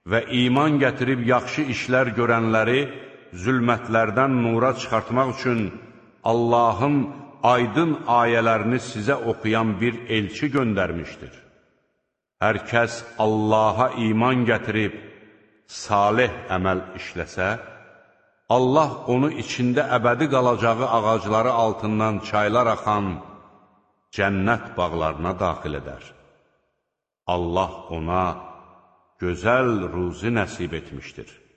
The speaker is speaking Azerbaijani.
və iman gətirib yaxşı işlər görənləri zülmətlərdən nura çıxartmaq üçün Allahın aydın ayələrini sizə oxuyan bir elçi göndərmişdir. Hər kəs Allaha iman gətirib salih əməl işləsə, Allah onu içində əbədi qalacağı ağacları altından çaylar axan cənnət bağlarına daxil edər. Allah ona gözəl ruzi nəsib etmişdir.